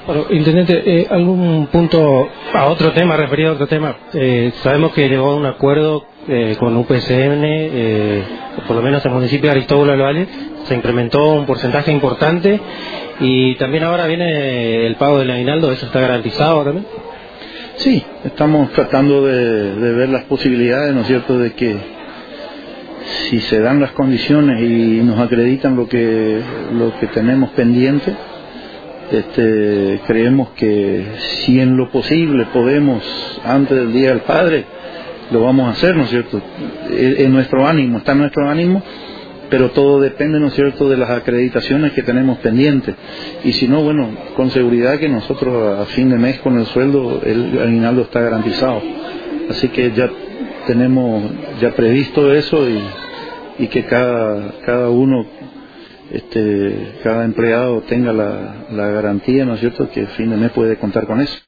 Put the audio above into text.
Bueno, intendente, algún punto a otro tema, referido a otro tema. Sabemos que llegó a un acuerdo con UPCN, por lo menos en el municipio de Aristóbulo del Valle, se incrementó un porcentaje importante y también ahora viene el pago del aguinaldo, ¿eso está garantizado también? Sí, estamos tratando de ver las posibilidades, ¿no es cierto?, de que si se dan las condiciones y nos acreditan lo que tenemos pendiente, creemos que si en lo posible podemos antes del Día del Padre, lo vamos a hacer, ¿no es cierto? En nuestro ánimo, está en nuestro ánimo, pero todo depende, ¿no es cierto?, de las acreditaciones que tenemos pendientes. Y si no, bueno, con seguridad que nosotros a fin de mes con el sueldo, el aguinaldo está garantizado. Así que ya tenemos ya previsto eso y que cada uno, cada empleado tenga la garantía, ¿no es cierto?, que a fin de mes puede contar con eso.